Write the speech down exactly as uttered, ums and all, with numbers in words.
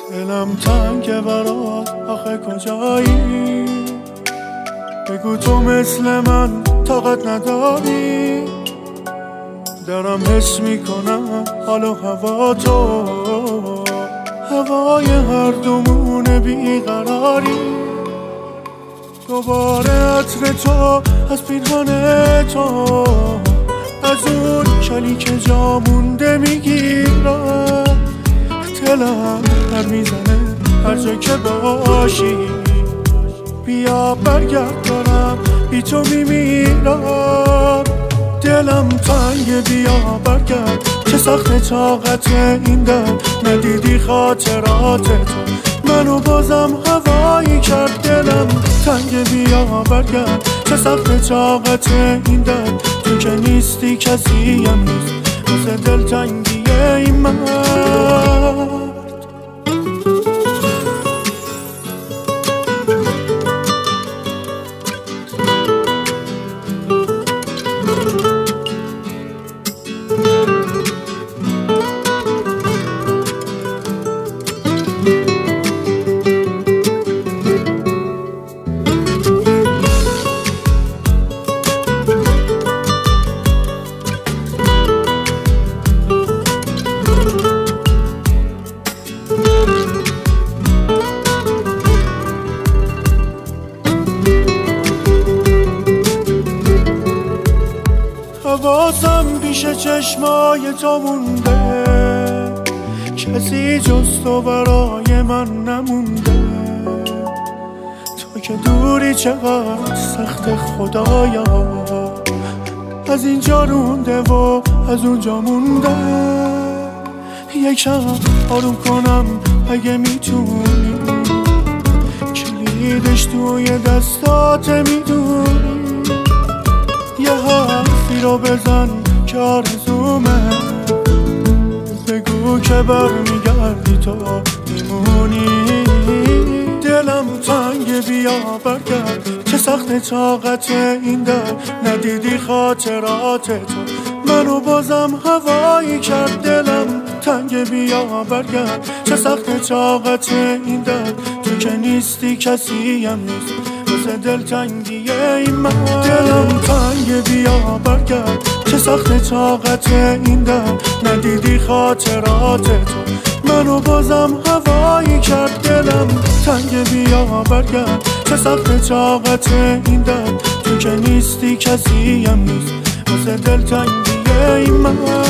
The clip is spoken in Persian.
دلم تنگه برات آخه کجایی؟ بگو تو مثل من طاقت نداری؟ دارم حس میکنم حال و هوا تو، هوای هر دومون بیقراری. دوباره عطر تو از پیرهن تو، از اون کلی که جا مونده میگیرم. دلم پر میزنه هر جا که باشی، بیا برگرد دارم بی تو میمیرم. دلم تنگ بیا برگرد، چه سخت طاقت این دل، ندیدی خاطرات تو منو بازم هوایی کرد. دلم تنگ بیا برگرد، چه سخت طاقت این دل، تو که نیستی کسی هم نیست واسه دل تنگی این مرد. حواسم پیش چشمای تو مونده، کسی جز تو برای من نمونده. تو که دوری چقدر سخت خدایا، از اینجا رونده و از اونجا مونده. یکم آروم کنم اگه میتونی، کلیدش توی دستات میدونی. یه حرفی رو بزن که آرزومه، بگو که برمیگردی تو میمونی. دلم تنگ بیا برگرد، چه سخت طاقت این دل، ندیدی خاطرات تو منو بازم هوایی کرد. دلم تنگ بیا برگرد، چه سخت طاقت این دل، تو که نیستی کسی هم نیست واسه دل تنگی این من. دلم تنگ بیا برگرد، چه سخت طاقت این دل، ندیدی خاطرات تو منو بازم هوایی کرد. دلم تنگ بیا برگرد، چه سخت طاقت این دل، تو که نیستی کسی هم نیست واسه دل تنگی این من.